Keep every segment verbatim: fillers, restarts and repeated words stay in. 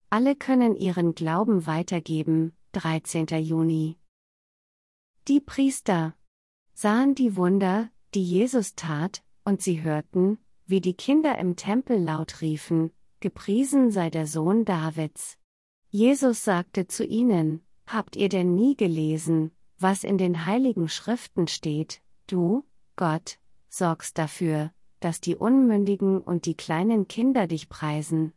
Alle können ihren Glauben weitergeben. dreizehnter Juni. Die Priester sahen die Wunder, die Jesus tat, und sie hörten, wie die Kinder im Tempel laut riefen: Gepriesen sei der Sohn Davids. Jesus sagte zu ihnen: Habt ihr denn nie gelesen, was in den heiligen Schriften steht: Du, Gott, sorgst dafür, dass die Unmündigen und die kleinen Kinder dich preisen?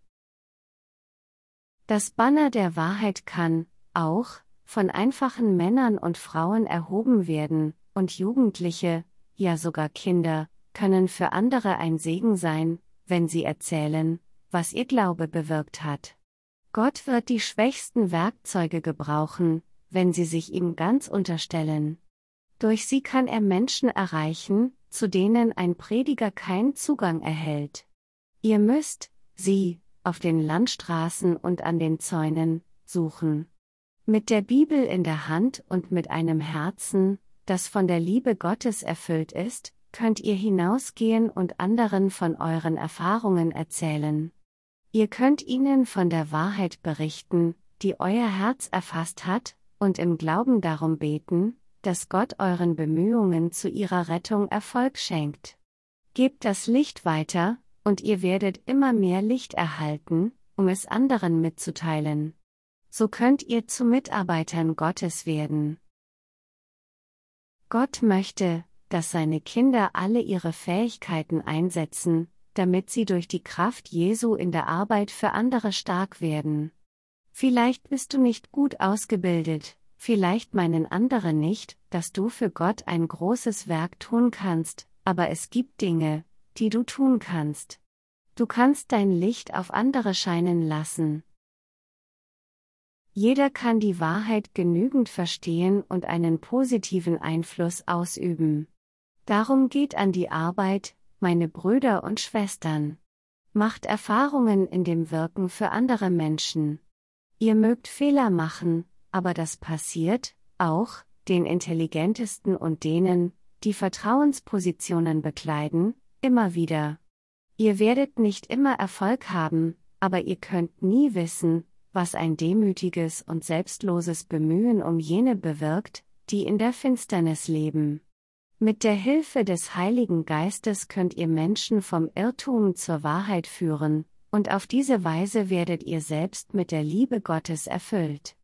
Das Banner der Wahrheit kann, auch, von einfachen Männern und Frauen erhoben werden, und Jugendliche, ja sogar Kinder, können für andere ein Segen sein, wenn sie erzählen, was ihr Glaube bewirkt hat. Gott wird die schwächsten Werkzeuge gebrauchen, wenn sie sich ihm ganz unterstellen. Durch sie kann er Menschen erreichen, zu denen ein Prediger keinen Zugang erhält. Ihr müsst sie auf den Landstraßen und an den Zäunen suchen. Mit der Bibel in der Hand und mit einem Herzen, das von der Liebe Gottes erfüllt ist, könnt ihr hinausgehen und anderen von euren Erfahrungen erzählen. Ihr könnt ihnen von der Wahrheit berichten, die euer Herz erfasst hat, und im Glauben darum beten, dass Gott euren Bemühungen zu ihrer Rettung Erfolg schenkt. Gebt das Licht weiter, und ihr werdet immer mehr Licht erhalten, um es anderen mitzuteilen. So könnt ihr zu Mitarbeitern Gottes werden. Gott möchte, dass seine Kinder alle ihre Fähigkeiten einsetzen, damit sie durch die Kraft Jesu in der Arbeit für andere stark werden. Vielleicht bist du nicht gut ausgebildet, vielleicht meinen andere nicht, dass du für Gott ein großes Werk tun kannst, aber es gibt Dinge, die du tun kannst. Du kannst dein Licht auf andere scheinen lassen. Jeder kann die Wahrheit genügend verstehen und einen positiven Einfluss ausüben. Darum geht an die Arbeit, meine Brüder und Schwestern. Macht Erfahrungen in dem Wirken für andere Menschen. Ihr mögt Fehler machen, aber das passiert, auch, den Intelligentesten und denen, die Vertrauenspositionen bekleiden, immer wieder. Ihr werdet nicht immer Erfolg haben, aber ihr könnt nie wissen, was ein demütiges und selbstloses Bemühen um jene bewirkt, die in der Finsternis leben. Mit der Hilfe des Heiligen Geistes könnt ihr Menschen vom Irrtum zur Wahrheit führen, und auf diese Weise werdet ihr selbst mit der Liebe Gottes erfüllt.